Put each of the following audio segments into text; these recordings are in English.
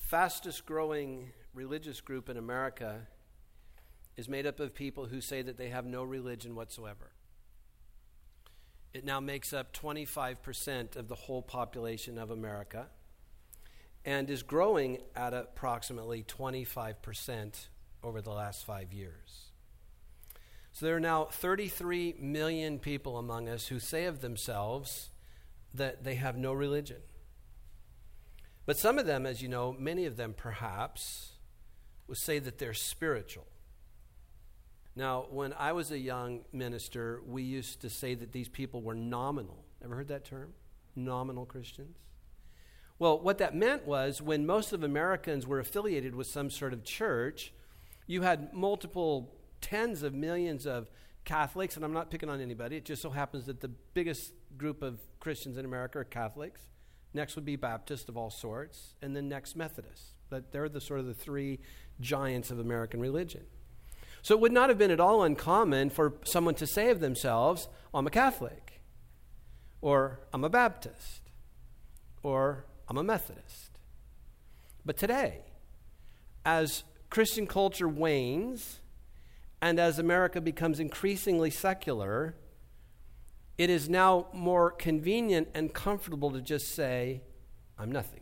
fastest growing religious group in America is made up of people who say that they have no religion whatsoever. It now makes up 25% of the whole population of America and is growing at approximately 25% over the last 5 years. So there are now 33 million people among us who say of themselves that they have no religion. But some of them, as you know, many of them perhaps, will say that they're spiritual. Now, when I was a young minister, we used to say that these people were nominal. Ever heard that term? Nominal Christians? Well, what that meant was when most of Americans were affiliated with some sort of church, you had multiple tens of millions of Catholics, and I'm not picking on anybody. It just so happens that the biggest group of Christians in America are Catholics. Next would be Baptists of all sorts, and then next Methodists. But they're the sort of the three giants of American religion. So it would not have been at all uncommon for someone to say of themselves, I'm a Catholic, or I'm a Baptist, or I'm a Methodist. But today, as Christian culture wanes, and as America becomes increasingly secular, it is now more convenient and comfortable to just say, I'm nothing.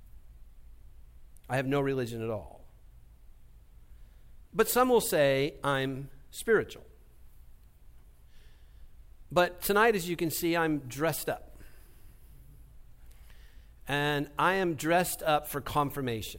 I have no religion at all. But some will say, I'm spiritual. But tonight, as you can see, I'm dressed up. And I am dressed up for confirmation.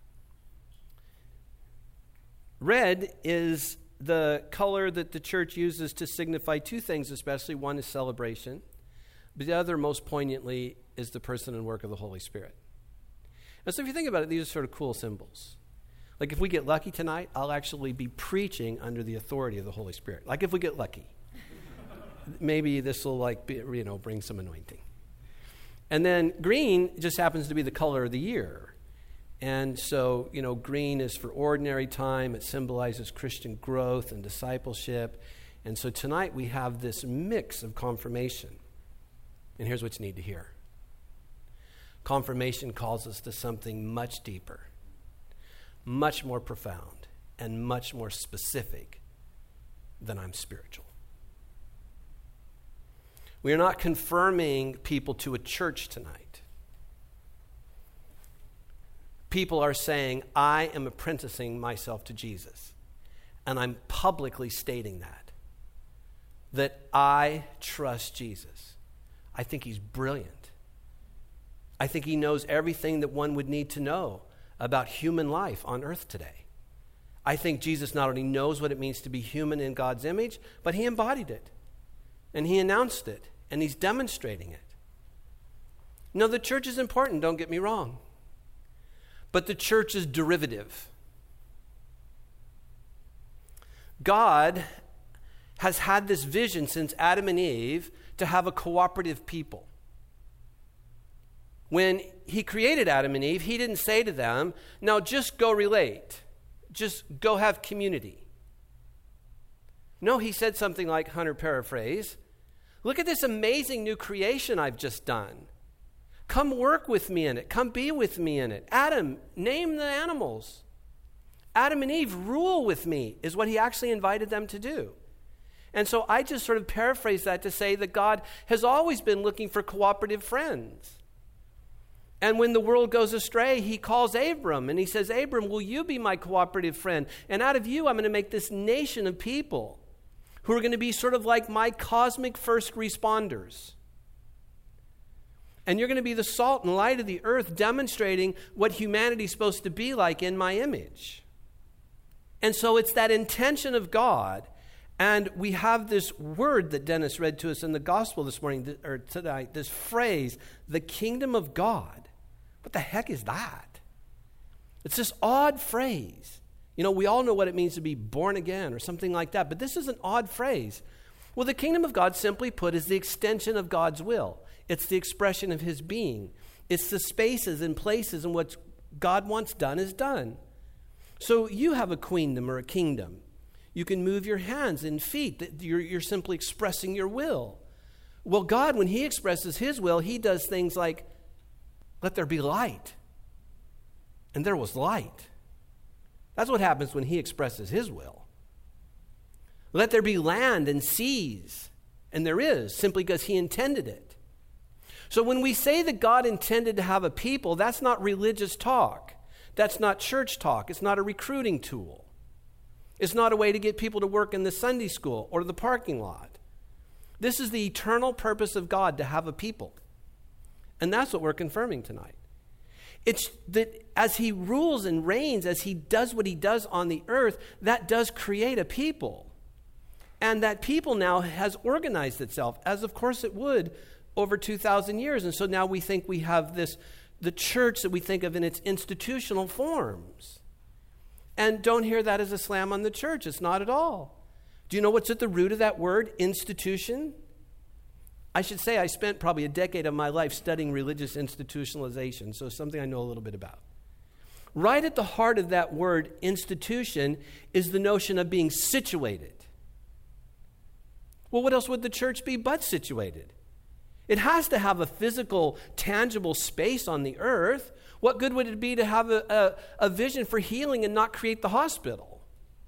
Red is the color that the church uses to signify two things especially. One is celebration, but the other, most poignantly, is the person and work of the Holy Spirit. And so if you think about it, these are sort of cool symbols. Like if we get lucky tonight, I'll actually be preaching under the authority of the Holy Spirit. Like if we get lucky. Maybe this will bring some anointing. And then green just happens to be the color of the year. And so, green is for ordinary time. It symbolizes Christian growth and discipleship. And so tonight we have this mix of confirmation. And here's what you need to hear. Confirmation calls us to something much deeper, much more profound, and much more specific than I'm spiritual. We are not confirming people to a church tonight. People are saying, I am apprenticing myself to Jesus. And I'm publicly stating that I trust Jesus. I think he's brilliant. I think he knows everything that one would need to know about human life on earth today. I think Jesus not only knows what it means to be human in God's image, but he embodied it. And he announced it. And he's demonstrating it. Now, the church is important, don't get me wrong. But the church is derivative. God has had this vision since Adam and Eve to have a cooperative people. When he created Adam and Eve, he didn't say to them, now just go relate. Just go have community. No, he said something like, Hunter paraphrase, look at this amazing new creation I've just done. Come work with me in it. Come be with me in it. Adam, name the animals. Adam and Eve, rule with me, is what he actually invited them to do. And so I just sort of paraphrase that to say that God has always been looking for cooperative friends. And when the world goes astray, he calls Abram and he says, Abram, will you be my cooperative friend? And out of you, I'm going to make this nation of people who are going to be sort of like my cosmic first responders. And you're going to be the salt and light of the earth, demonstrating what humanity's supposed to be like in my image. And so it's that intention of God. And we have this word that Dennis read to us in the gospel this morning, or tonight, this phrase, the kingdom of God. What the heck is that? It's this odd phrase. We all know what it means to be born again or something like that, but this is an odd phrase. Well, the kingdom of God, simply put, is the extension of God's will. It's the expression of his being. It's the spaces and places in what God wants done is done. So you have a queendom or a kingdom. You can move your hands and feet. You're simply expressing your will. Well, God, when he expresses his will, he does things like, let there be light. and there was light. That's what happens when he expresses his will. Let there be land and seas, and there is, simply because he intended it. So when we say that God intended to have a people, that's not religious talk. That's not church talk. It's not a recruiting tool. It's not a way to get people to work in the Sunday school or the parking lot. This is the eternal purpose of God, to have a people. And that's what we're confirming tonight. It's that as he rules and reigns, as he does what he does on the earth, that does create a people. And that people now has organized itself, as of course it would over 2,000 years. And so now we think we have this, the church that we think of in its institutional forms. And don't hear that as a slam on the church. It's not at all. Do you know what's at the root of that word, institution? I should say I spent probably a decade of my life studying religious institutionalization, so it's something I know a little bit about. Right at the heart of that word, institution, is the notion of being situated. Well, what else would the church be but situated? It has to have a physical, tangible space on the earth. What good would it be to have a vision for healing and not create the hospital?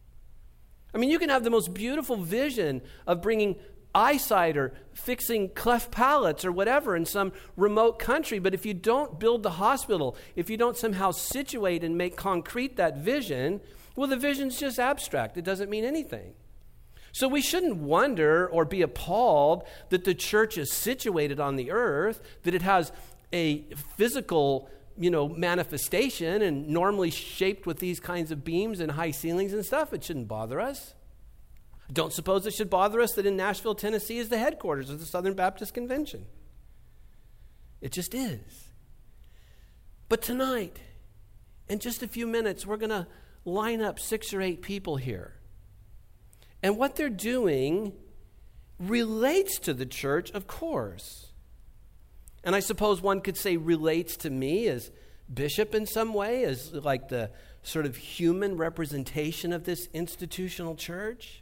I mean, you can have the most beautiful vision of bringing eyesight or fixing cleft palates or whatever in some remote country, but if you don't build the hospital, if you don't somehow situate and make concrete that vision, well, the vision's just abstract. It doesn't mean anything. So we shouldn't wonder or be appalled that the church is situated on the earth, that it has a physical, manifestation and normally shaped with these kinds of beams and high ceilings and stuff. It shouldn't bother us. Don't suppose it should bother us that in Nashville, Tennessee is the headquarters of the Southern Baptist Convention. It just is. But tonight, in just a few minutes, we're going to line up 6 or 8 people here. And what they're doing relates to the church, of course. And I suppose one could say relates to me as bishop in some way, as like the sort of human representation of this institutional church.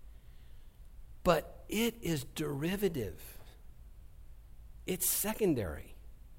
But it is derivative. It's secondary.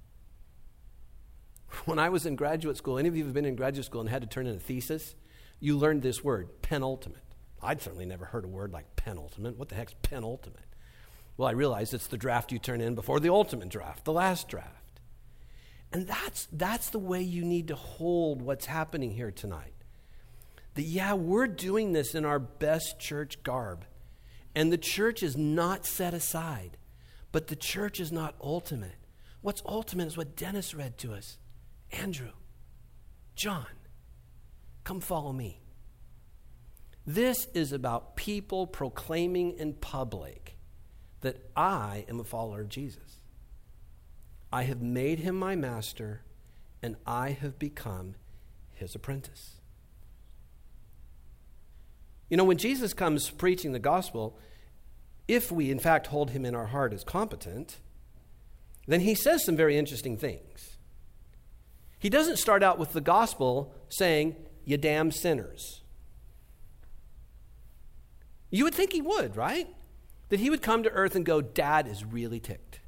When I was in graduate school, any of you have been in graduate school and had to turn in a thesis, you learned this word, penultimate. I'd certainly never heard a word like penultimate. What the heck's penultimate? Well, I realized it's the draft you turn in before the ultimate draft, the last draft. And that's the way you need to hold what's happening here tonight. That, we're doing this in our best church garb. And the church is not set aside. But the church is not ultimate. What's ultimate is what Dennis read to us. Andrew, John, come follow me. This is about people proclaiming in public that I am a follower of Jesus. I have made him my master, and I have become his apprentice. When Jesus comes preaching the gospel, if we in fact hold him in our heart as competent, then he says some very interesting things. He doesn't start out with the gospel saying, "You damn sinners." You would think he would, right? That he would come to earth and go, "Dad is really ticked.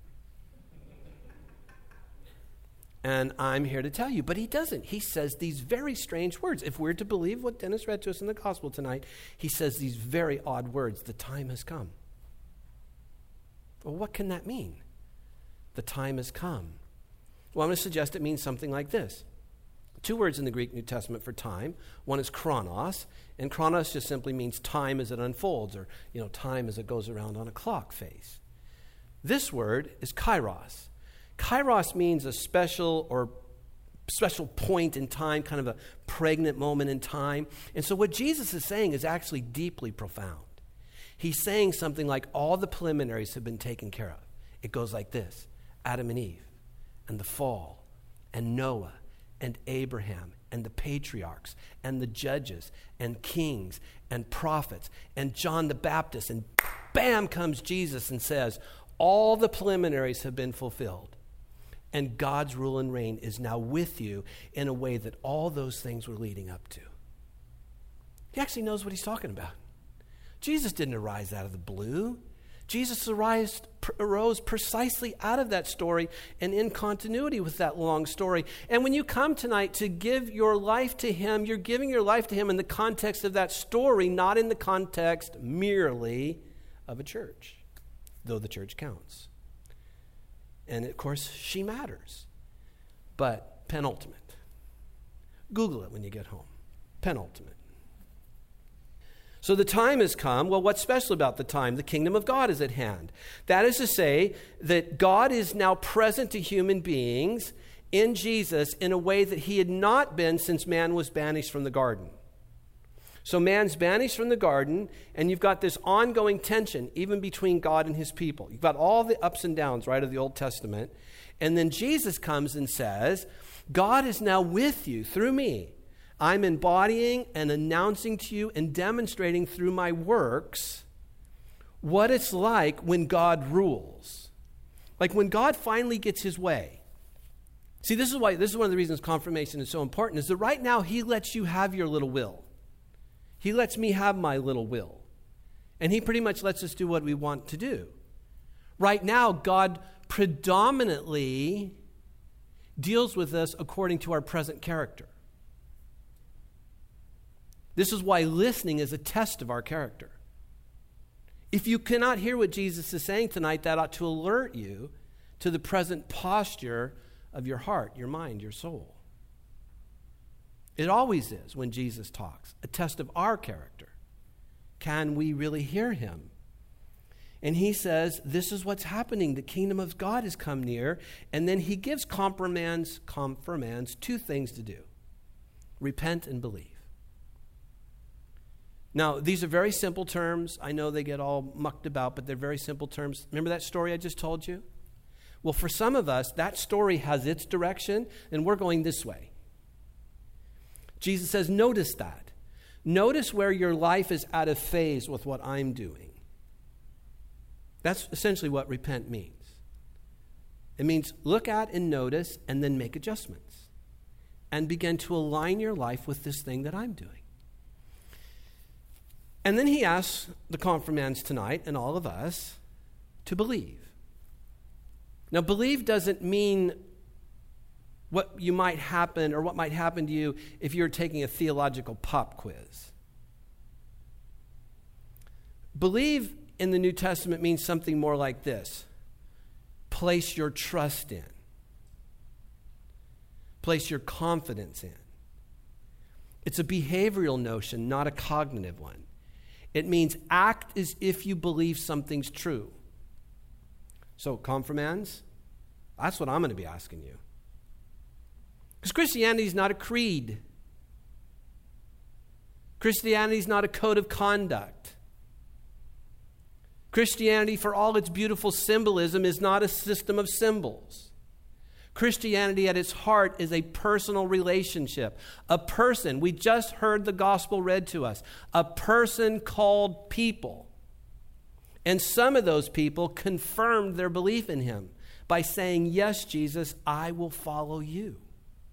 And I'm here to tell you." But he doesn't. He says these very strange words. If we're to believe what Dennis read to us in the gospel tonight, he says these very odd words. The time has come. Well, what can that mean? The time has come. Well, I'm going to suggest it means something like this. 2 words in the Greek New Testament for time. One is chronos, and chronos just simply means time as it unfolds, or time as it goes around on a clock face. This word is kairos. Kairos means a special point in time, kind of a pregnant moment in time. And so what Jesus is saying is actually deeply profound. He's saying something like all the preliminaries have been taken care of. It goes like this: Adam and Eve, and the fall, and Noah, and Abraham, and the patriarchs, and the judges, and kings, and prophets, and John the Baptist, and bam comes Jesus and says, all the preliminaries have been fulfilled. And God's rule and reign is now with you in a way that all those things were leading up to. He actually knows what he's talking about. Jesus didn't arise out of the blue. Jesus arose precisely out of that story and in continuity with that long story. And when you come tonight to give your life to him, you're giving your life to him in the context of that story, not in the context merely of a church, though the church counts. And of course, she matters. But penultimate. Google it when you get home. Penultimate. So the time has come. Well, what's special about the time? The kingdom of God is at hand. That is to say that God is now present to human beings in Jesus in a way that he had not been since man was banished from the garden. So man's banished from the garden, and you've got this ongoing tension even between God and his people. You've got all the ups and downs, right, of the Old Testament. And then Jesus comes and says, God is now with you through me. I'm embodying and announcing to you and demonstrating through my works what it's like when God rules. Like when God finally gets his way. See, this is one of the reasons confirmation is so important, is that right now he lets you have your little will. He lets me have my little will. And he pretty much lets us do what we want to do. Right now, God predominantly deals with us according to our present character. This is why listening is a test of our character. If you cannot hear what Jesus is saying tonight, that ought to alert you to the present posture of your heart, your mind, your soul. It always is when Jesus talks, a test of our character. Can we really hear him? And he says, this is what's happening. The kingdom of God has come near. And then he gives confirmands 2 things to do. Repent and believe. Now, these are very simple terms. I know they get all mucked about, but they're very simple terms. Remember that story I just told you? Well, for some of us, that story has its direction, and we're going this way. Jesus says, notice that. Notice where your life is out of phase with what I'm doing. That's essentially what repent means. It means look at and notice and then make adjustments and begin to align your life with this thing that I'm doing. And then he asks the confirmands tonight and all of us to believe. Now, believe doesn't mean what you might happen or what might happen to you if you're taking a theological pop quiz. Believe in the New Testament means something more like this. Place your trust in. Place your confidence in. It's a behavioral notion, not a cognitive one. It means act as if you believe something's true. So, confirmands, that's what I'm going to be asking you. Because Christianity is not a creed. Christianity is not a code of conduct. Christianity, for all its beautiful symbolism, is not a system of symbols. Christianity at its heart is a personal relationship. A person, we just heard the gospel read to us, a person called people. And some of those people confirmed their belief in him by saying, yes, Jesus, I will follow you.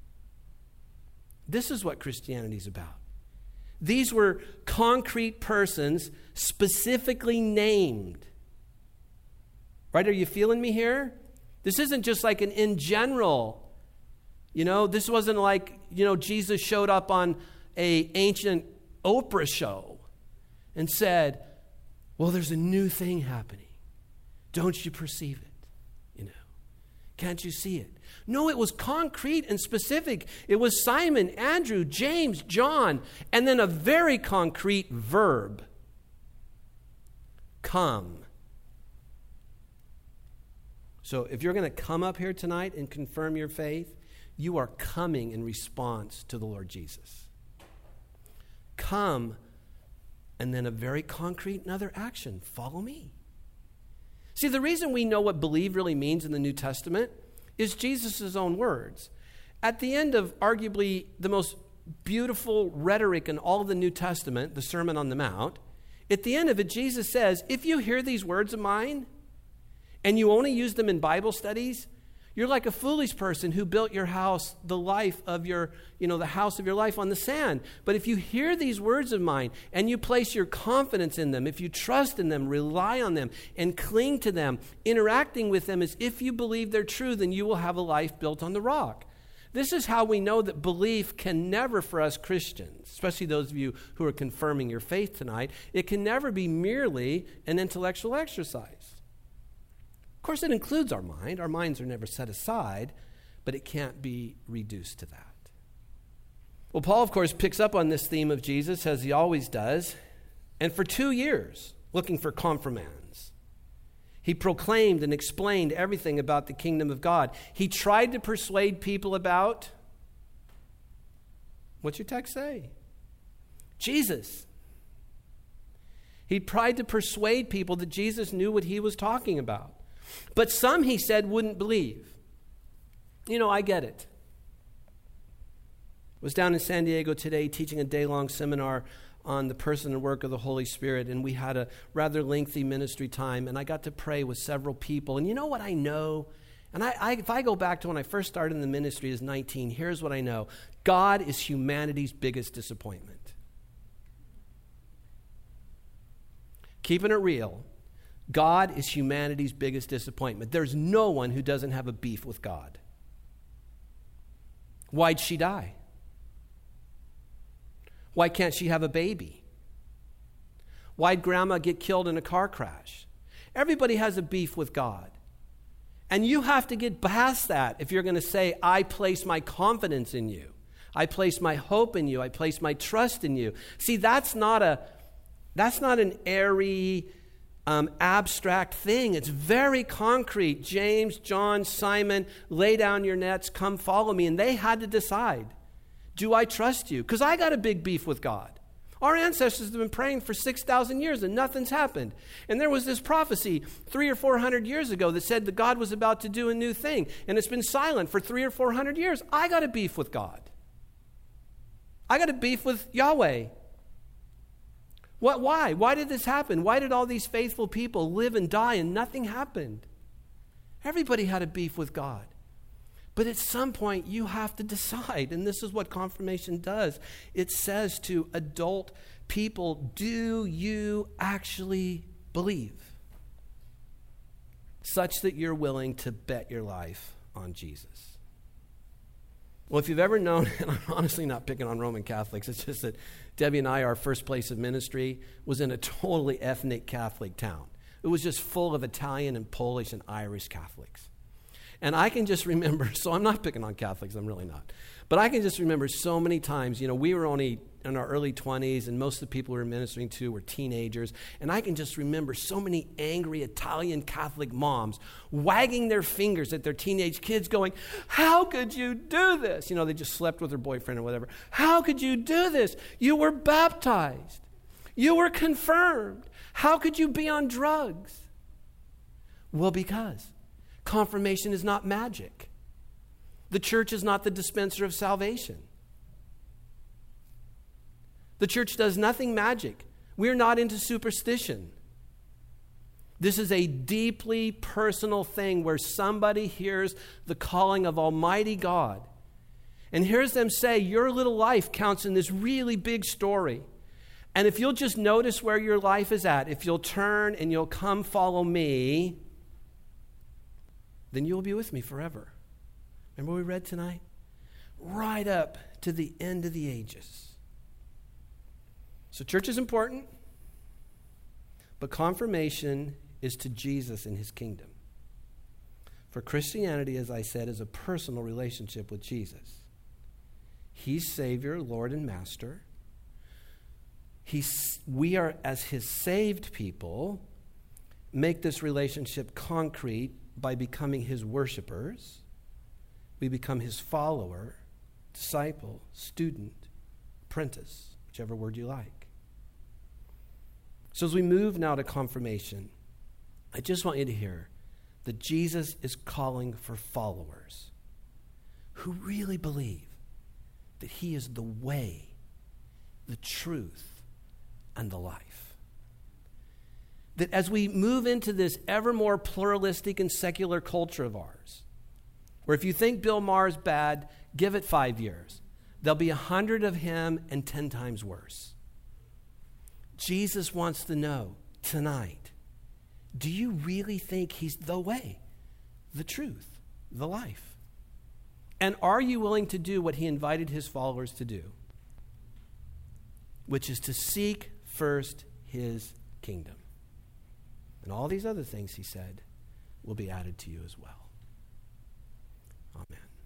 This is what Christianity is about. These were concrete persons specifically named. Right? Are you feeling me here? This isn't just like an in general, this wasn't like, Jesus showed up on an ancient Oprah show and said, well, there's a new thing happening. Don't you perceive it? Can't you see it? No, it was concrete and specific. It was Simon, Andrew, James, John, and then a very concrete verb. Come. So if you're going to come up here tonight and confirm your faith, you are coming in response to the Lord Jesus. Come, and then a very concrete another action. Follow me. See, the reason we know what believe really means in the New Testament is Jesus' own words. At the end of arguably the most beautiful rhetoric in all of the New Testament, the Sermon on the Mount, at the end of it, Jesus says, if you hear these words of mine, and you only use them in Bible studies, You're like a foolish person who built your house, the life of your, the house of your life on the sand. But if you hear these words of mine and you place your confidence in them, if you trust in them, rely on them, and cling to them, interacting with them as if you believe they're true, then you will have a life built on the rock. This is how we know that belief can never, for us Christians, especially those of you who are confirming your faith tonight, it can never be merely an intellectual exercise. Of course, it includes our mind. Our minds are never set aside, but it can't be reduced to that. Well, Paul, of course, picks up on this theme of Jesus, as he always does, and for 2 years, looking for confirmands, he proclaimed and explained everything about the kingdom of God. He tried to persuade people about, what's your text say? Jesus. He tried to persuade people that Jesus knew what he was talking about. But some, he said, wouldn't believe. I get it. I was down in San Diego today teaching a day-long seminar on the person and work of the Holy Spirit, and we had a rather lengthy ministry time, and I got to pray with several people. And you know what I know? And if I go back to when I first started in the ministry as 19, here's what I know. God is humanity's biggest disappointment. Keeping it real, God is humanity's biggest disappointment. There's no one who doesn't have a beef with God. Why'd she die? Why can't she have a baby? Why'd grandma get killed in a car crash? Everybody has a beef with God. And you have to get past that if you're going to say, I place my confidence in you. I place my hope in you. I place my trust in you. See, that's not an airy, abstract thing. It's very concrete. James, John, Simon, lay down your nets, come follow me. And they had to decide, do I trust you? Because I got a big beef with God. Our ancestors have been praying for 6,000 years and nothing's happened. And there was this prophecy 300 or 400 years ago that said that God was about to do a new thing. And it's been silent for 300 or 400 years. I got a beef with God. I got a beef with Yahweh. Why? Why did this happen? Why did all these faithful people live and die and nothing happened? Everybody had a beef with God. But at some point, you have to decide, and this is what confirmation does. It says to adult people, do you actually believe? Such that you're willing to bet your life on Jesus. Well, if you've ever known, and I'm honestly not picking on Roman Catholics, it's just that Debbie and I, our first place of ministry was in a totally ethnic Catholic town. It was just full of Italian and Polish and Irish Catholics. And I can just remember, so I'm not picking on Catholics, I'm really not. But I can just remember so many times, we were only in our early 20s, and most of the people we were ministering to were teenagers. And I can just remember so many angry Italian Catholic moms wagging their fingers at their teenage kids going, how could you do this? They just slept with their boyfriend or whatever. How could you do this? You were baptized. You were confirmed. How could you be on drugs? Well, because confirmation is not magic. The church is not the dispenser of salvation. The church does nothing magic. We're not into superstition. This is a deeply personal thing where somebody hears the calling of Almighty God and hears them say, your little life counts in this really big story. And if you'll just notice where your life is at, if you'll turn and you'll come follow me, then you'll be with me forever. Remember what we read tonight? Right up to the end of the ages. So church is important, but confirmation is to Jesus and his kingdom. For Christianity, as I said, is a personal relationship with Jesus. He's Savior, Lord, and Master. We are, as his saved people, make this relationship concrete by becoming his worshipers. We become his follower, disciple, student, apprentice, whichever word you like. So as we move now to confirmation, I just want you to hear that Jesus is calling for followers who really believe that he is the way, the truth, and the life. That as we move into this ever more pluralistic and secular culture of ours, Or if you think Bill Maher's bad, give it 5 years. There'll be 100 of him and 10 times worse. Jesus wants to know tonight, do you really think he's the way, the truth, the life? And are you willing to do what he invited his followers to do? Which is to seek first his kingdom. And all these other things, he said, will be added to you as well. Amen.